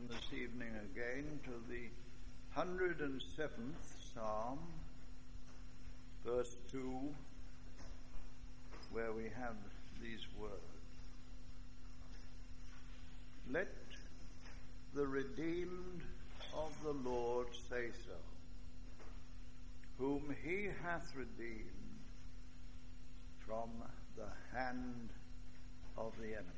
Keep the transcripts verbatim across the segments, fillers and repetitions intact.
this evening again to the one hundred seventh Psalm, verse two, where we have these words. Let the redeemed of the Lord say so, whom he hath redeemed from the hand of the enemy.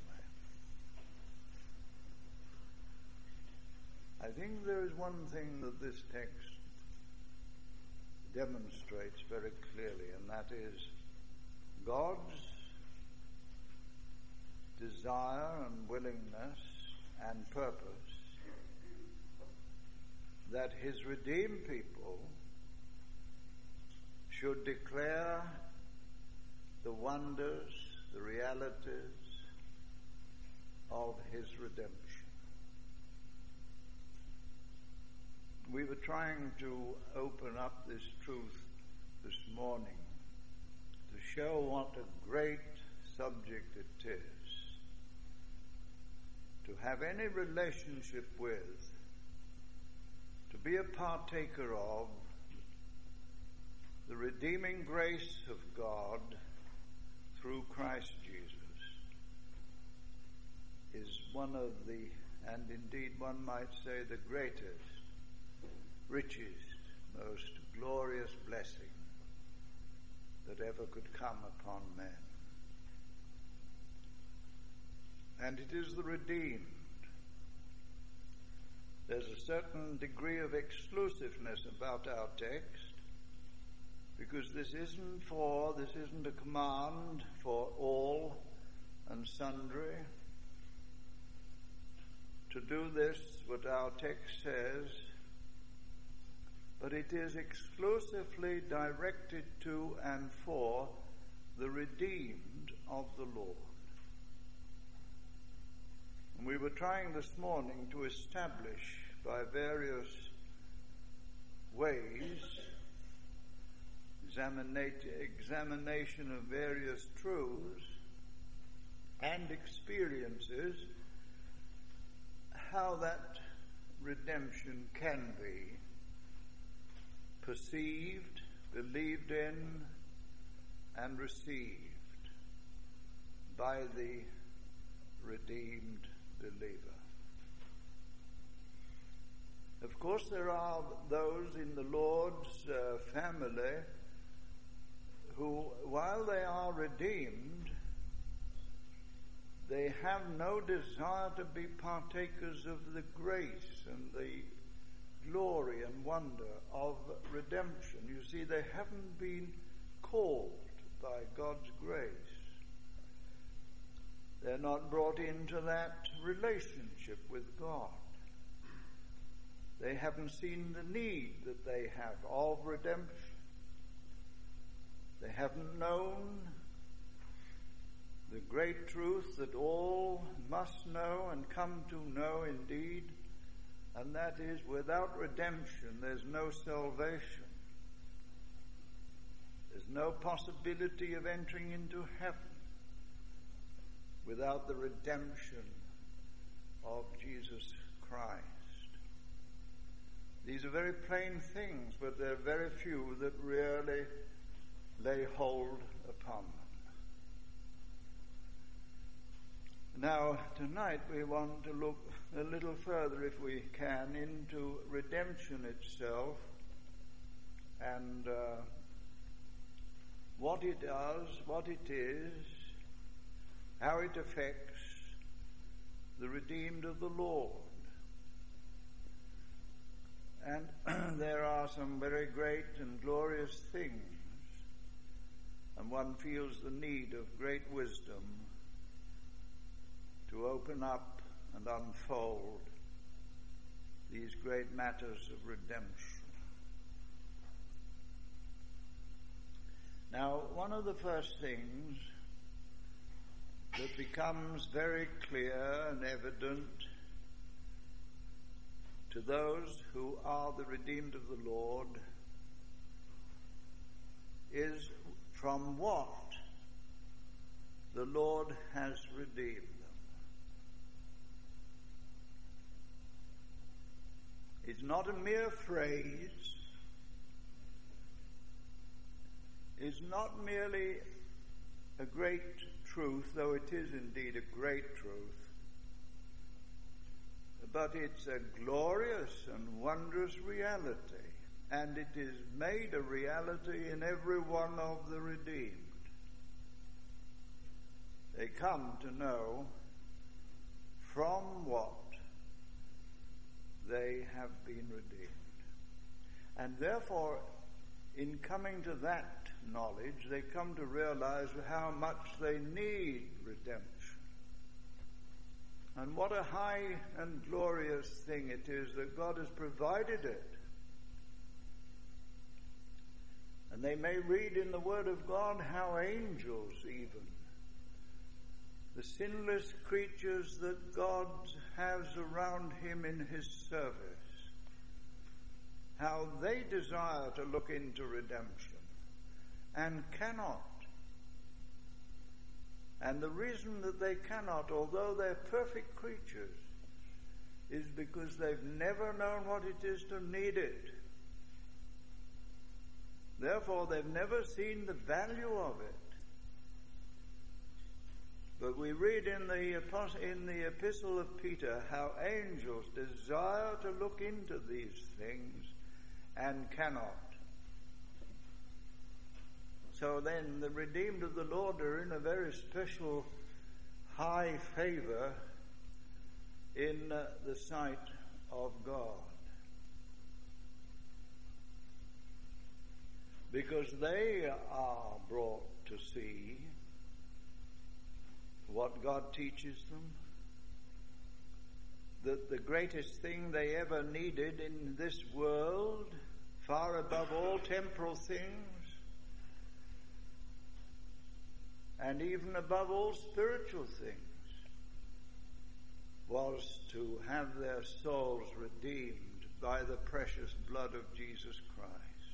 I think there is one thing that this text demonstrates very clearly, and that is God's desire and willingness and purpose that his redeemed people should declare the wonders, the realities of his redemption. We were trying to open up this truth this morning to show what a great subject it is to have any relationship with, to be a partaker of the redeeming grace of God through Christ Jesus is one of the, and indeed one might say the greatest, richest, most glorious blessing that ever could come upon men. And it is the redeemed. There's a certain degree of exclusiveness about our text, because this isn't for, this isn't a command for all and sundry. To do this, what our text says, but it is exclusively directed to and for the redeemed of the Lord. And we were trying this morning to establish by various ways, examination of various truths and experiences, how that redemption can be perceived, believed in, and received by the redeemed believer. Of course, there are those in the Lord's uh, family who, while they are redeemed, they have no desire to be partakers of the grace and the glory and wonder of redemption. You see, they haven't been called by God's grace. They're not brought into that relationship with God. They haven't seen the need that they have of redemption. They haven't known the great truth that all must know and come to know indeed, and that is, without redemption there's no salvation. There's no possibility of entering into heaven without the redemption of Jesus Christ. These are very plain things, but there are very few that really lay hold upon them. Now, tonight we want to look a little further, if we can, into redemption itself and uh, what it does, what it is, how it affects the redeemed of the Lord. And there are some very great and glorious things, and one feels the need of great wisdom to open up and unfold these great matters of redemption. Now, one of the first things that becomes very clear and evident to those who are the redeemed of the Lord is from what the Lord has redeemed them. is not a mere phrase, is not merely a great truth, though it is indeed a great truth, but it's a glorious and wondrous reality, and it is made a reality in every one of the redeemed. They come to know from what they have been redeemed. And therefore, in coming to that knowledge, they come to realize how much they need redemption. And what a high and glorious thing it is that God has provided it. And they may read in the Word of God how angels even, the sinless creatures that God has around him in his service, how they desire to look into redemption and cannot. And the reason that they cannot, although they're perfect creatures, is because they've never known what it is to need it. Therefore, they've never seen the value of it. But we read in the, in the Epistle of Peter how angels desire to look into these things and cannot. So then the redeemed of the Lord are in a very special high favor in uh, the sight of God. Because they are brought to see what God teaches them, that the greatest thing they ever needed in this world, far above all temporal things, and even above all spiritual things, was to have their souls redeemed by the precious blood of Jesus Christ,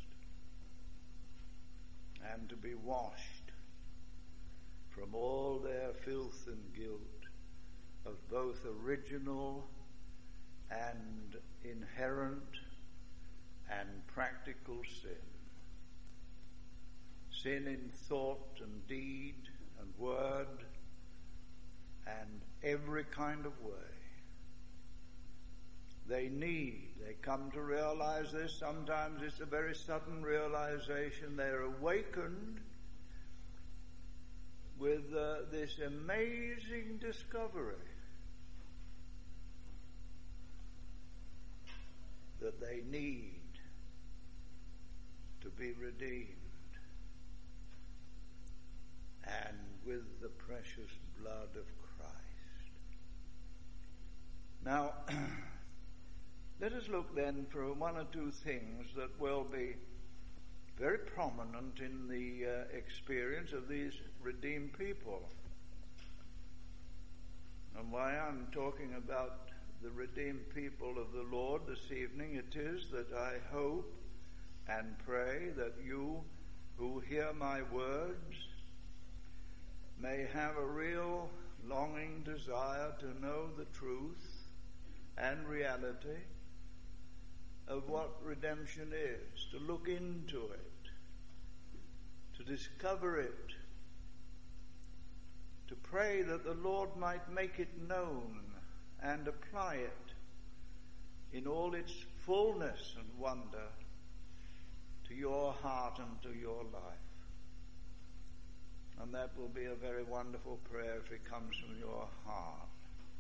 and to be washed from all their filth and guilt of both original and inherent and practical sin. Sin in thought and deed and word and every kind of way. They need, they come to realize this. Sometimes it's a very sudden realization. They're awakened with uh, this amazing discovery that they need to be redeemed, and with the precious blood of Christ. Now, let us look then for one or two things that will be very prominent in the uh, experience of these redeemed people. And why I'm talking about the redeemed people of the Lord this evening, it is that I hope and pray that you who hear my words may have a real longing desire to know the truth and reality of what redemption is, to look into it, to discover it, to pray that the Lord might make it known and apply it in all its fullness and wonder to your heart and to your life. And that will be a very wonderful prayer if it comes from your heart.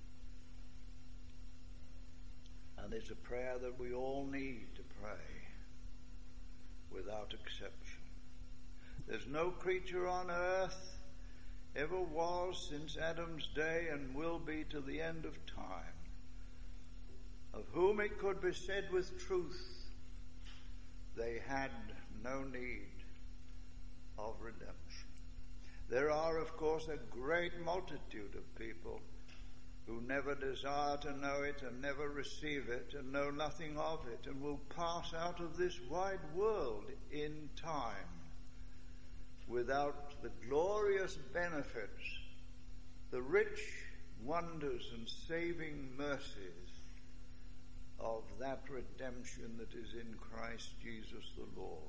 And it's a prayer that we all need to pray without exception. There's no creature on earth ever was since Adam's day and will be to the end of time, of whom it could be said with truth, they had no need of redemption. There are, of course, a great multitude of people who never desire to know it and never receive it and know nothing of it and will pass out of this wide world in time without the glorious benefits, the rich wonders and saving mercies of that redemption that is in Christ Jesus the Lord.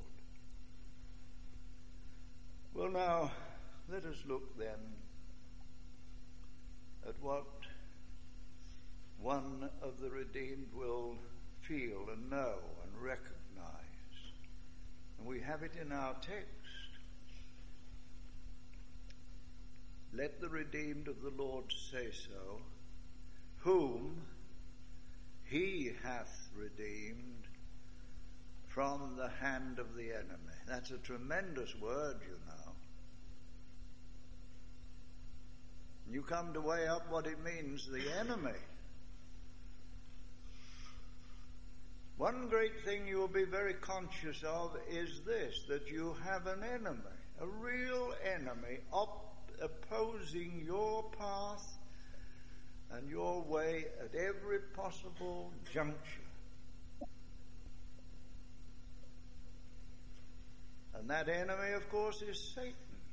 Well, now, let us look then at what one of the redeemed will feel and know and recognize. And we have it in our text. Let the redeemed of the Lord say so, whom he hath redeemed from the hand of the enemy. That's a tremendous word, you know. You come to weigh up what it means, the enemy. One great thing you will be very conscious of is this, that you have an enemy, a real enemy, op- opposing your path and your way at every possible juncture. And that enemy, of course, is Satan.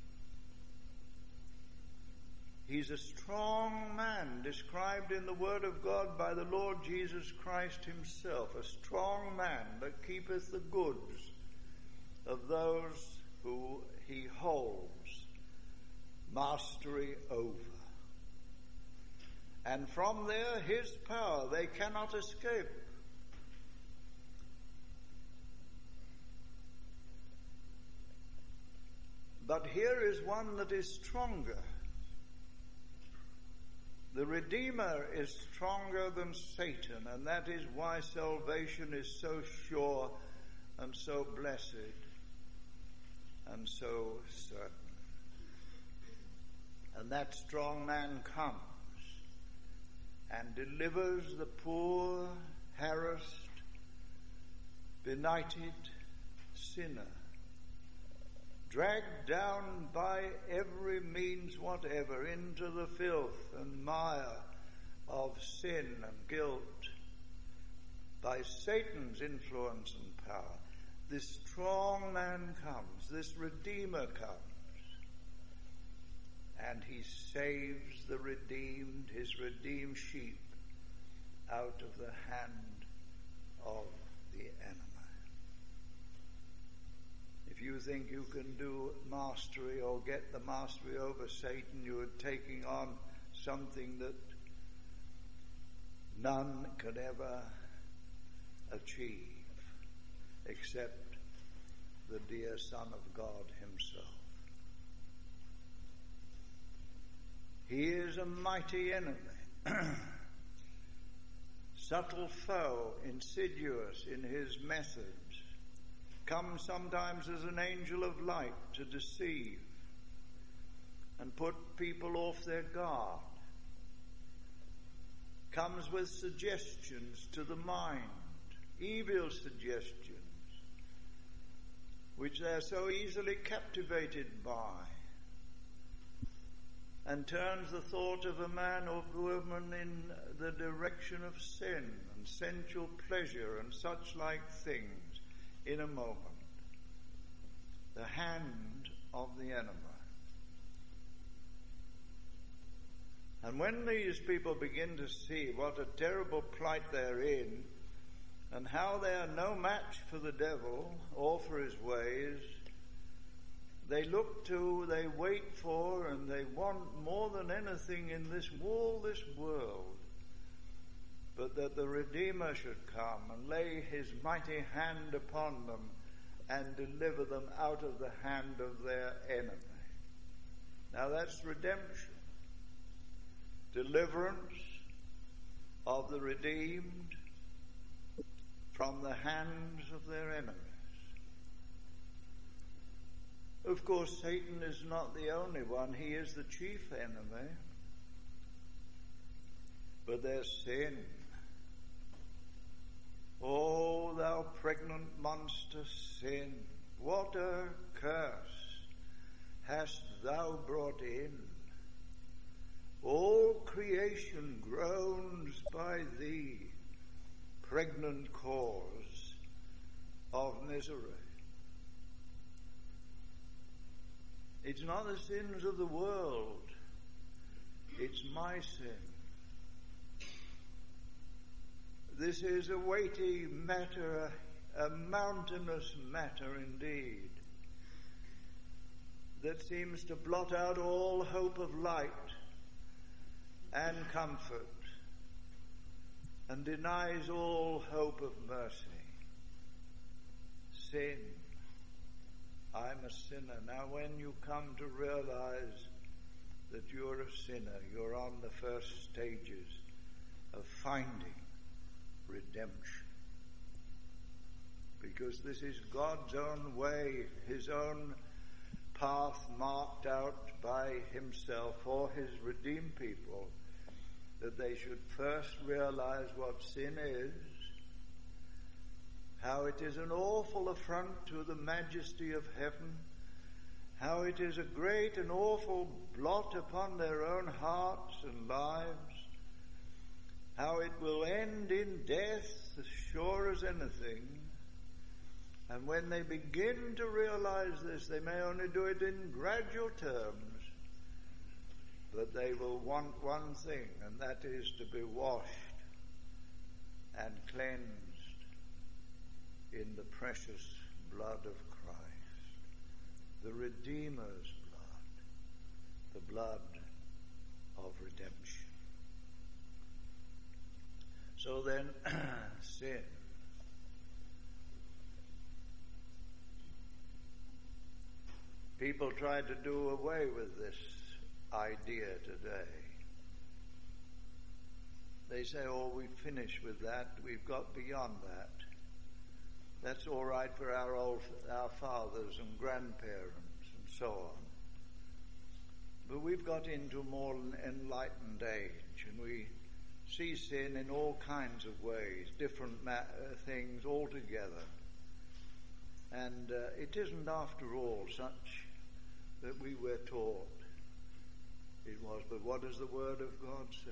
He's a strong man, described in the Word of God by the Lord Jesus Christ himself, a strong man that keepeth the goods of those who he holds mastery over. And from there, his power, they cannot escape. But here is one that is stronger. The Redeemer is stronger than Satan, and that is why salvation is so sure and so blessed and so certain. And that strong man comes and delivers the poor, harassed, benighted sinner, dragged down by every means whatever into the filth and mire of sin and guilt by Satan's influence and power. This strong man comes, this Redeemer comes, and he saves the redeemed, his redeemed sheep, out of the hand of the enemy. If you think you can do mastery or get the mastery over Satan, you are taking on something that none could ever achieve except the dear Son of God himself. He is a mighty enemy, subtle foe, insidious in his methods, comes sometimes as an angel of light to deceive and put people off their guard, comes with suggestions to the mind, evil suggestions, which they are so easily captivated by, and turns the thought of a man or woman in the direction of sin and sensual pleasure and such like things in a moment. The hand of the enemy. And when these people begin to see what a terrible plight they're in, and how they are no match for the devil or for his ways, they look to, they wait for, and they want more than anything in this all this world, but that the Redeemer should come and lay his mighty hand upon them and deliver them out of the hand of their enemy. Now that's redemption. Deliverance of the redeemed from the hands of their enemies. Of course, Satan is not the only one. He is the chief enemy. But there's sin. O thou pregnant monster sin, what a curse hast thou brought in. All creation groans by thee, pregnant cause of misery. It's not the sins of the world, it's my sin. this is a weighty matter, a mountainous matter indeed, that seems to blot out all hope of light and comfort, and denies all hope of mercy. Sin. I'm a sinner. Now when you come to realize that you're a sinner, you're on the first stages of finding redemption. Because this is God's own way, his own path marked out by himself for his redeemed people, that they should first realize what sin is, how it is an awful affront to the majesty of heaven, how it is a great and awful blot upon their own hearts and lives, how it will end in death as sure as anything. And when they begin to realize this, they may only do it in gradual terms, but they will want one thing, and that is to be washed and cleansed in the precious blood of Christ, the Redeemer's blood, the blood of redemption. So then, sin. People try to do away with this idea today. They say, oh, we've finished with that. We've got beyond that. That's all right for our old, our fathers and grandparents and so on. But we've got into a more enlightened age, and we see sin in all kinds of ways, different ma- uh, things altogether. And uh, it isn't, after all, such that we were taught it was. But what does the Word of God say?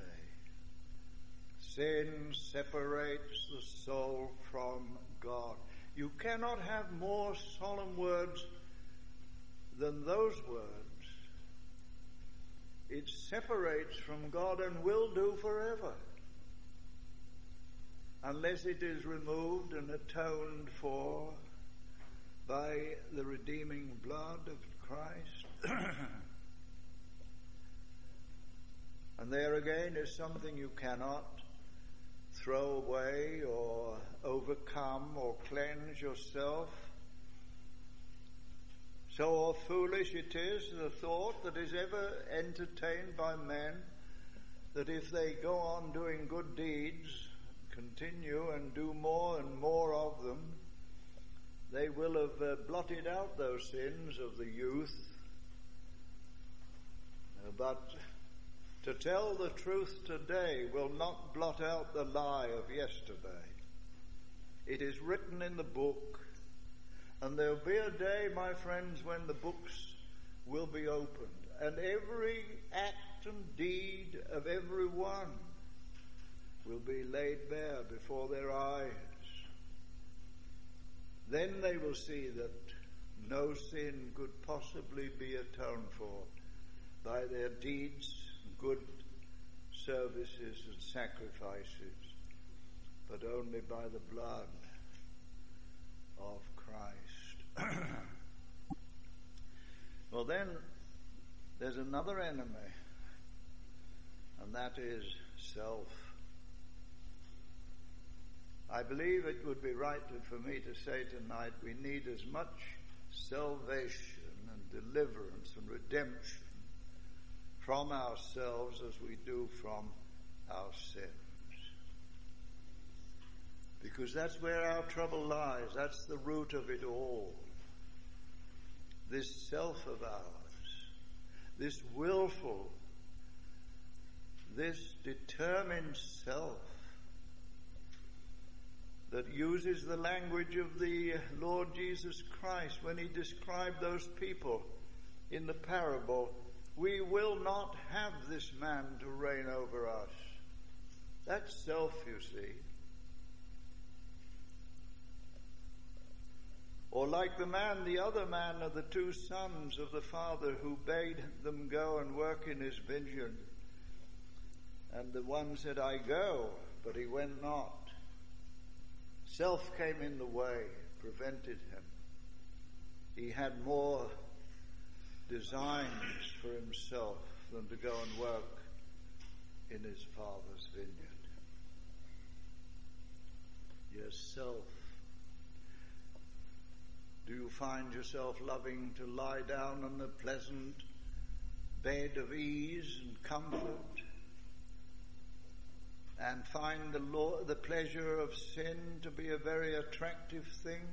Sin separates the soul from God. You cannot have more solemn words than those words. It separates from God and will do forever, unless it is removed and atoned for by the redeeming blood of Christ. And there again is something you cannot throw away or overcome or cleanse yourself. So foolish it is, the thought that is ever entertained by men, that if they go on doing good deeds, continue and do more and more of them, they will have uh, blotted out those sins of the youth. Uh, but to tell the truth today will not blot out the lie of yesterday. It is written in the book, and there'll be a day, my friends, when the books will be opened, and every act and deed of every one will be laid bare before their eyes. Then they will see that no sin could possibly be atoned for by their deeds, good services and sacrifices, but only by the blood of Christ. Well, then there's another enemy, and that is self. I believe it would be right for me to say tonight we need as much salvation and deliverance and redemption from ourselves as we do from our sins. Because that's where our trouble lies. That's the root of it all. This self of ours, this willful, this determined self that uses the language of the Lord Jesus Christ when he described those people in the parable. We will not have this man to reign over us. That's self, you see. Or like the man, the other man of the two sons of the father who bade them go and work in his vineyard. And the one said, I go, but he went not. Self came in the way, prevented him. He had more designs for himself than to go and work in his Father's vineyard. Yes, self. Do you find yourself loving to lie down on a pleasant bed of ease and comfort and find the law, the pleasure of sin to be a very attractive thing?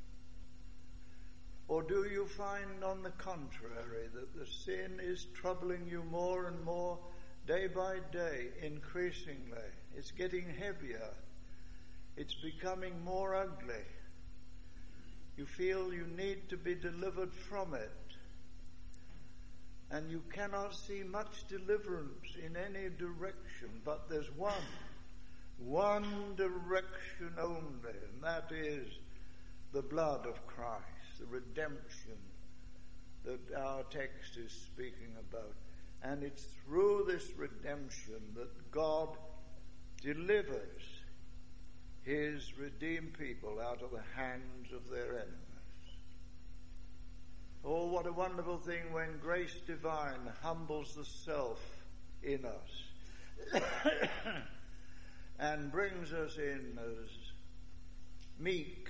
Or do you find, on the contrary, that the sin is troubling you more and more day by day, increasingly? It's getting heavier. It's becoming more ugly. You feel you need to be delivered from it. And you cannot see much deliverance in any direction, but there's one, one direction only, and that is the blood of Christ, the redemption that our text is speaking about. And it's through this redemption that God delivers his redeemed people out of the hands of their enemies. Oh, what a wonderful thing when grace divine humbles the self in us and brings us in as meek,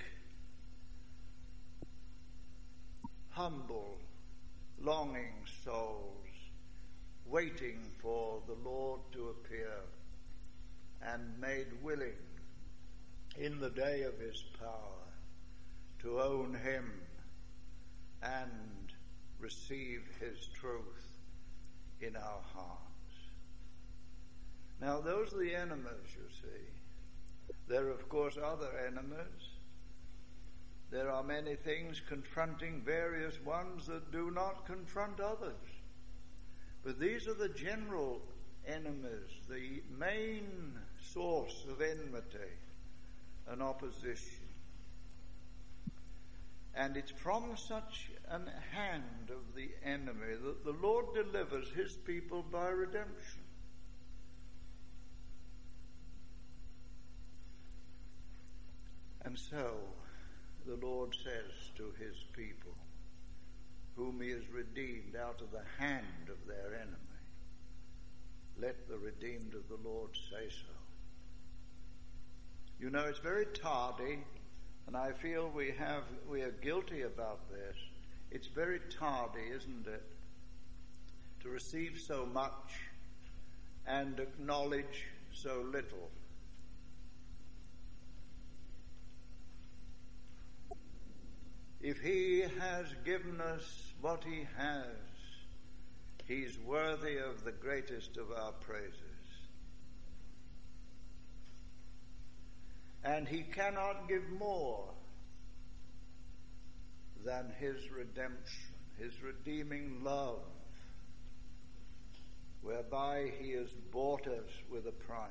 humble, longing souls, waiting for the Lord to appear, and made willing in the day of his power to own him and receive his truth in our hearts. Now, those are the enemies, you see. There are, of course, other enemies. There are many things confronting various ones that do not confront others. But these are the general enemies, the main source of enmity and opposition. And it's from such an hand of the enemy that the Lord delivers his people by redemption. And so the Lord says to his people, whom he has redeemed out of the hand of their enemy, let the redeemed of the Lord say so. You know, it's very tardy, and I feel we have we are guilty about this. It's very tardy, isn't it, to receive so much and acknowledge so little. If he has given us what he has, he's worthy of the greatest of our praises. And he cannot give more than his redemption, his redeeming love, whereby he has bought us with a price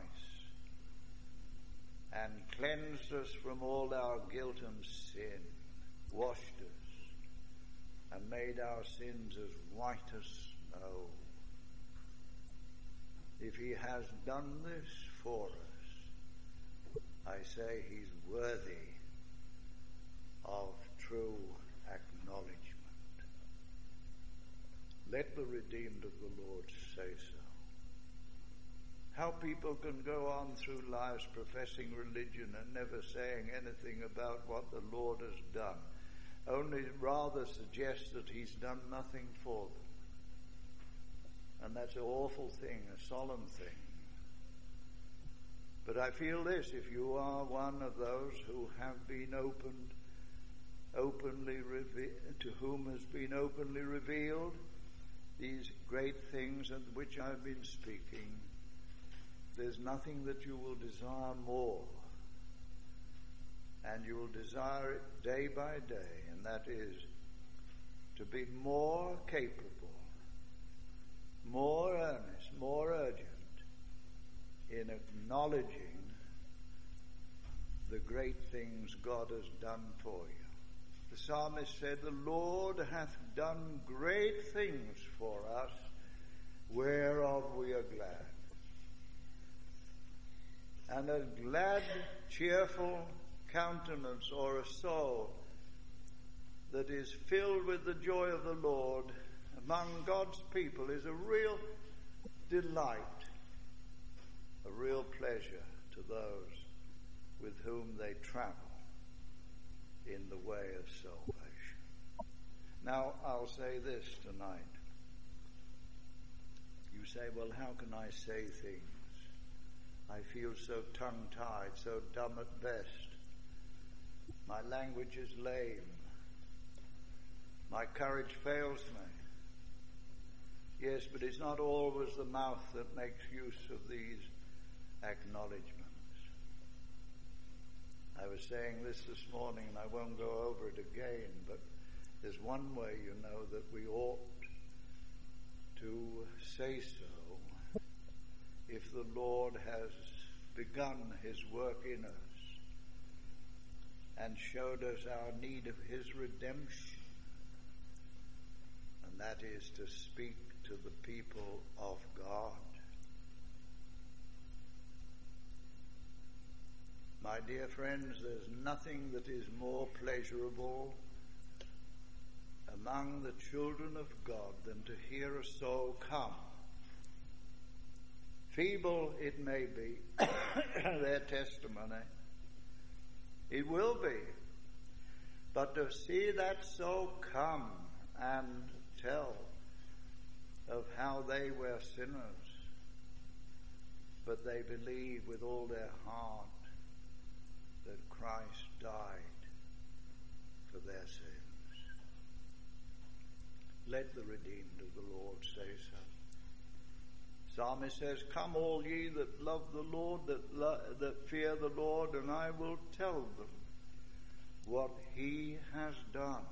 and cleansed us from all our guilt and sin, washed us, and made our sins as white as snow. If he has done this for us, I say he's worthy of true acknowledgement. Let the redeemed of the Lord say so. How people can go on through lives professing religion and never saying anything about what the Lord has done, only rather suggest that he's done nothing for them. And that's an awful thing, a solemn thing. But I feel this, if you are one of those who have been opened, openly reve- to whom has been openly revealed these great things of which I've been speaking, there's nothing that you will desire more, and you will desire it day by day, and that is to be more capable, more earnest, more urgent in acknowledging the great things God has done for you. The psalmist said, the Lord hath done great things for us, whereof we are glad. And a glad, cheerful, countenance or a soul that is filled with the joy of the Lord among God's people is a real delight, a real pleasure to those with whom they travel in the way of salvation. Now, I'll say this tonight. You say, well, how can I say things? I feel so tongue-tied, so dumb at best. My language is lame. My courage fails me. Yes, but it's not always the mouth that makes use of these acknowledgments. I was saying this this morning, and I won't go over it again, but there's one way, you know, that we ought to say so if the Lord has begun his work in us and showed us our need of his redemption, and that is to speak to the people of God. My dear friends, there's nothing that is more pleasurable among the children of God than to hear a soul come. Feeble it may be, their testimony. It will be. But to see that soul come and tell of how they were sinners, but they believe with all their heart that Christ died for their sins. Let the redeemed of the Lord say so. Psalmist says, come all ye that love the Lord, that, lo- that fear the Lord, and I will tell them what he has done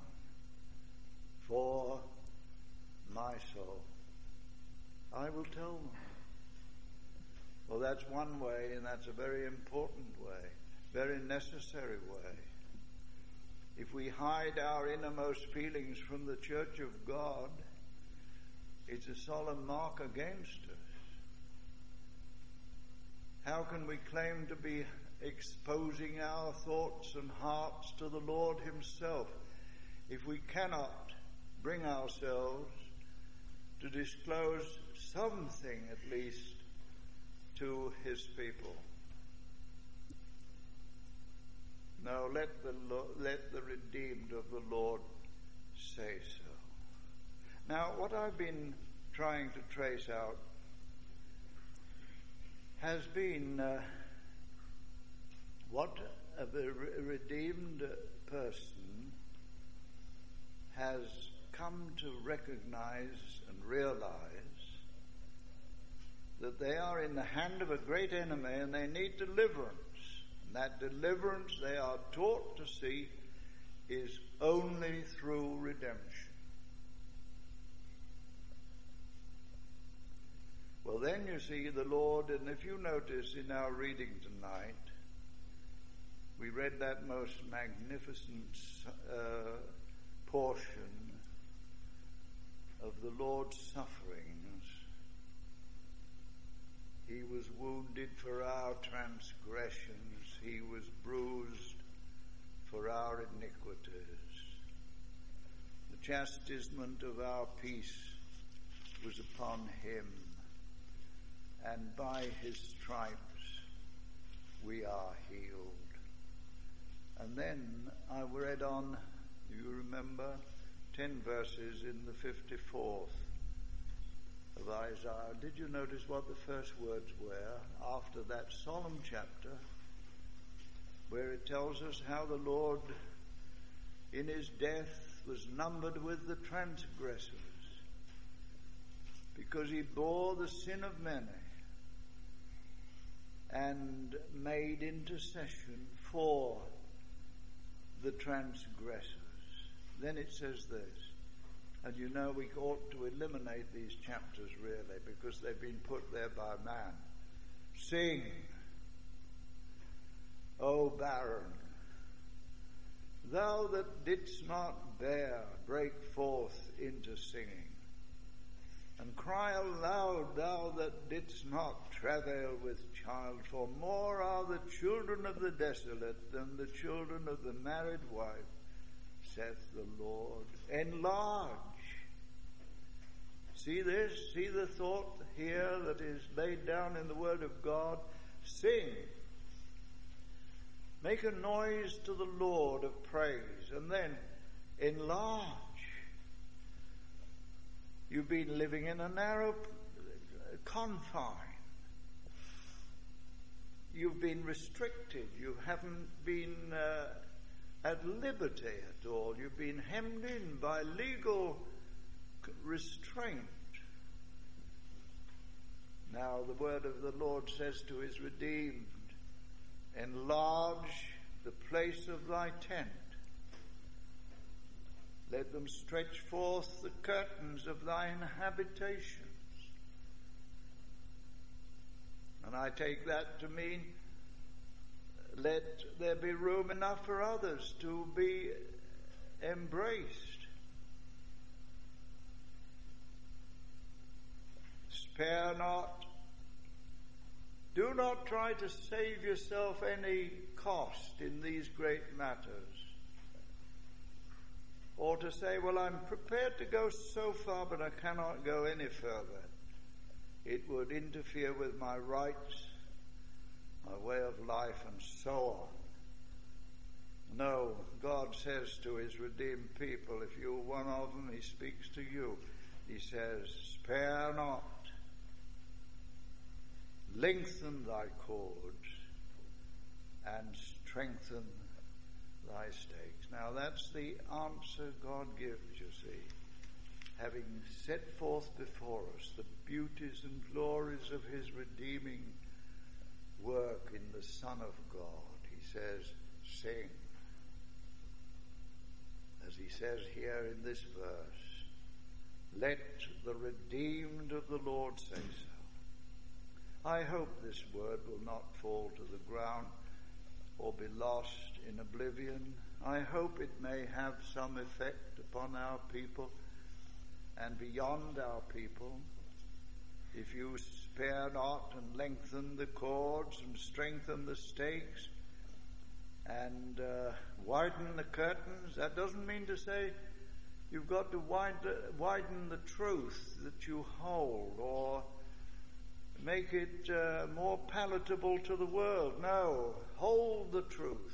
for my soul. I will tell them. Well, that's one way, and that's a very important way, very necessary way. If we hide our innermost feelings from the church of God, it's a solemn mark against us. How can we claim to be exposing our thoughts and hearts to the Lord himself if we cannot bring ourselves to disclose something at least to his people? No, let the let the redeemed of the Lord say so. Now, what I've been trying to trace out has been uh, what a redeemed person has come to recognize and realize that they are in the hand of a great enemy and they need deliverance. And that deliverance they are taught to see is only through redemption. Well, then you see the Lord, and if you notice in our reading tonight, we read that most magnificent uh, portion of the Lord's sufferings. He was wounded for our transgressions. He was bruised for our iniquities. The chastisement of our peace was upon him, and by his stripes we are healed. And then I read on, you remember, ten verses in the fifty-fourth of Isaiah. Did you notice what the first words were after that solemn chapter where it tells us how the Lord in his death was numbered with the transgressors because he bore the sin of many and made intercession for the transgressors. Then it says this, and you know we ought to eliminate these chapters really because they've been put there by man. Sing, O barren, thou that didst not bear, break forth into singing. And cry aloud, thou that didst not travail with child, for more are the children of the desolate than the children of the married wife, saith the Lord. Enlarge. See this? See the thought here that is laid down in the Word of God? Sing. Make a noise to the Lord of praise, and then enlarge. You've been living in a narrow confine. You've been restricted. You haven't been uh, at liberty at all. You've been hemmed in by legal restraint. Now the word of the Lord says to his redeemed, enlarge the place of thy tent. Let them stretch forth the curtains of thine habitations. And I take that to mean, let there be room enough for others to be embraced. Spare not. Do not try to save yourself any cost in these great matters. Or to say, well, I'm prepared to go so far, but I cannot go any further. It would interfere with my rights, my way of life, and so on. No, God says to his redeemed people, if you're one of them, he speaks to you. He says, spare not. Lengthen thy cords and strengthen thy stakes. Now that's the answer God gives, you see. Having set forth before us the beauties and glories of his redeeming work in the Son of God, he says, sing. As he says here in this verse, let the redeemed of the Lord say so. I hope this word will not fall to the ground or be lost in oblivion. I hope it may have some effect upon our people and beyond our people. If you spare not and lengthen the cords and strengthen the stakes and uh, widen the curtains, that doesn't mean to say you've got to widen, widen the truth that you hold or make it uh, more palatable to the world. No, hold the truth.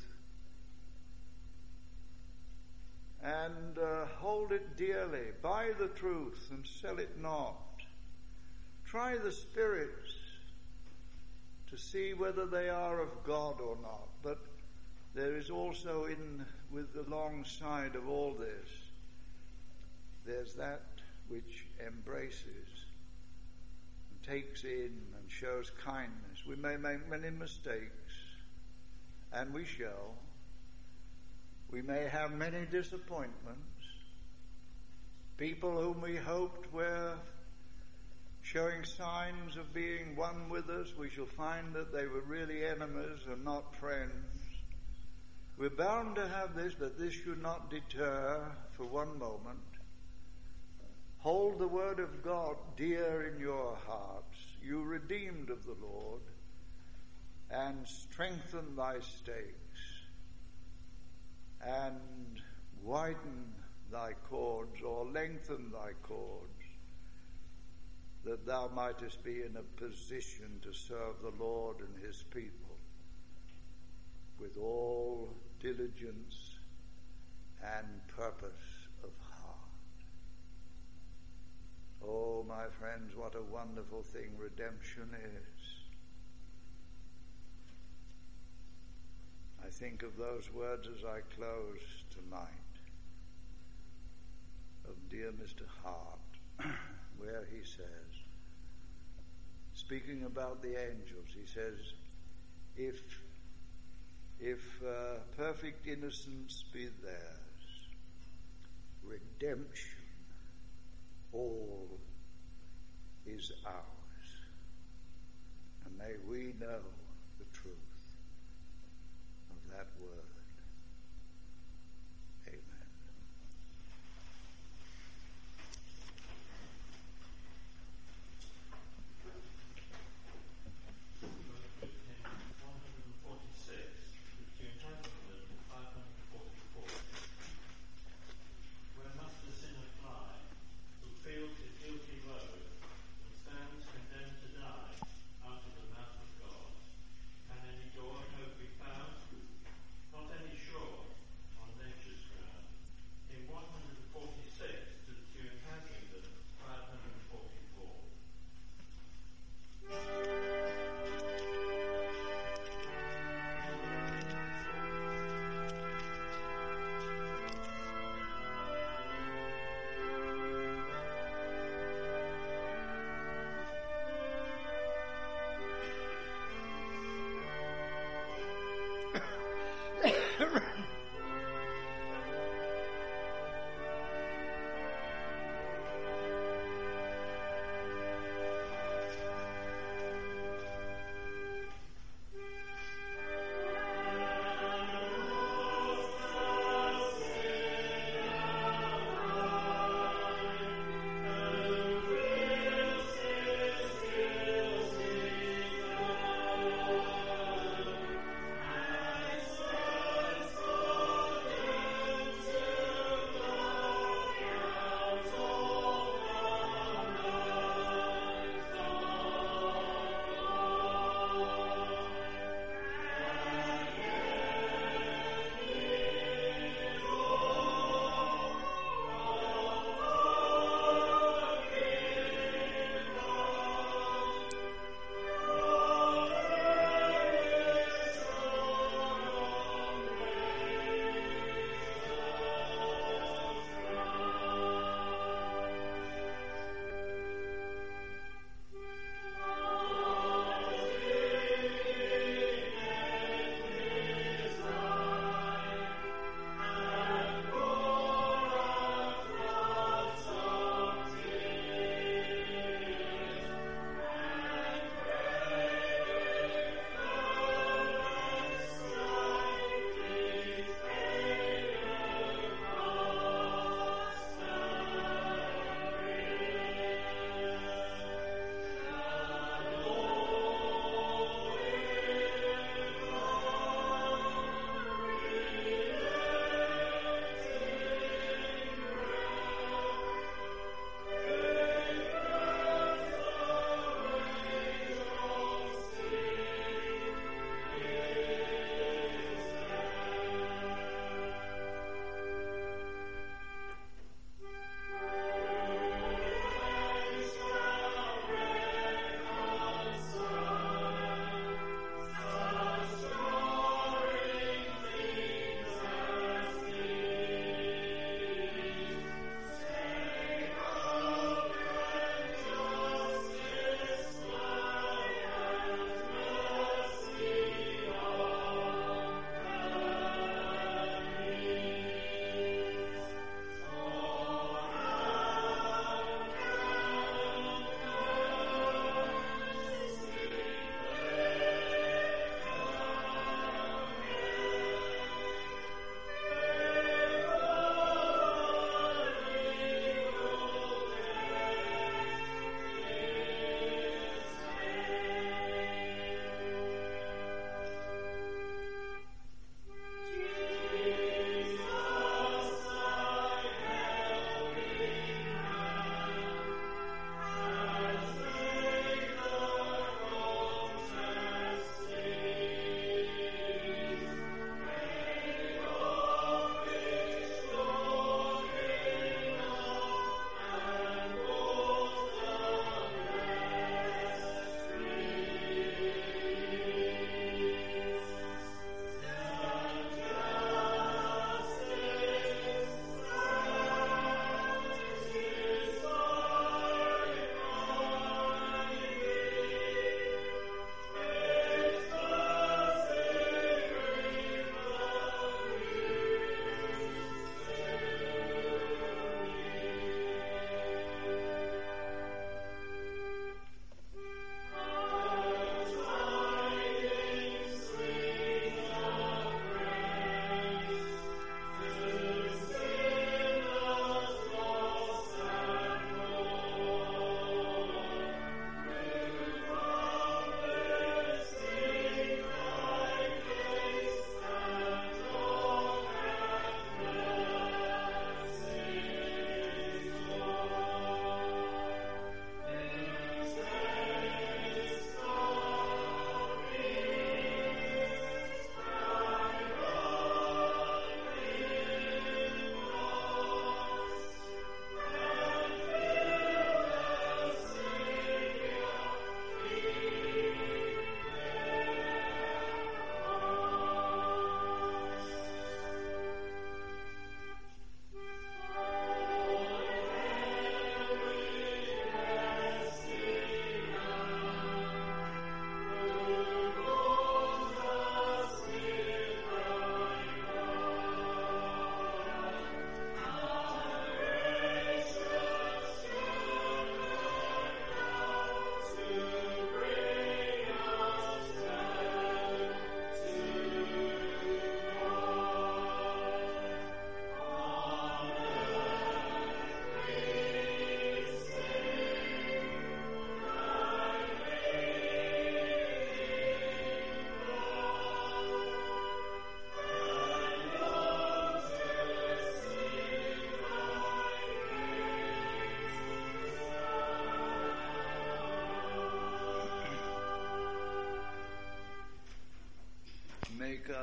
And uh, hold it dearly. Buy the truth and sell it not. Try the spirits to see whether they are of God or not. But there is also in, with alongside of all this, there's that which embraces and takes in and shows kindness. We may make many mistakes, and we shall. We may have many disappointments. People whom we hoped were showing signs of being one with us, we shall find that they were really enemies and not friends. We're bound to have this, but this should not deter for one moment. Hold the word of God dear in your hearts, you redeemed of the Lord, and strengthen thy stakes, and widen thy cords, or lengthen thy cords, that thou mightest be in a position to serve the Lord and his people with all diligence and purpose of heart. Oh, my friends, what a wonderful thing redemption is. I think of those words as I close tonight of dear Mister Hart, where he says, speaking about the angels, he says, if if uh, perfect innocence be theirs, redemption all is ours. And may we know the truth of that word. Amen.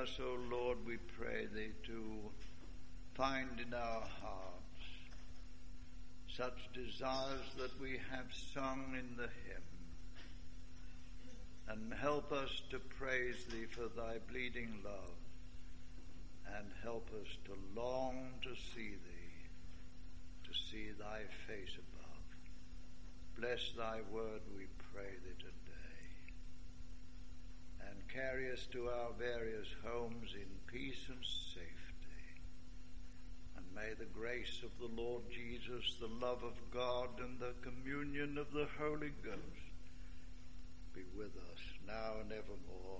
us, O Lord, we pray thee, to find in our hearts such desires that we have sung in the hymn, and help us to praise thee for thy bleeding love, and help us to long to see thee, to see thy face above. Bless thy word, we pray thee today, and carry us to our various homes in peace and safety. And may the grace of the Lord Jesus, the love of God, and the communion of the Holy Ghost be with us now and evermore.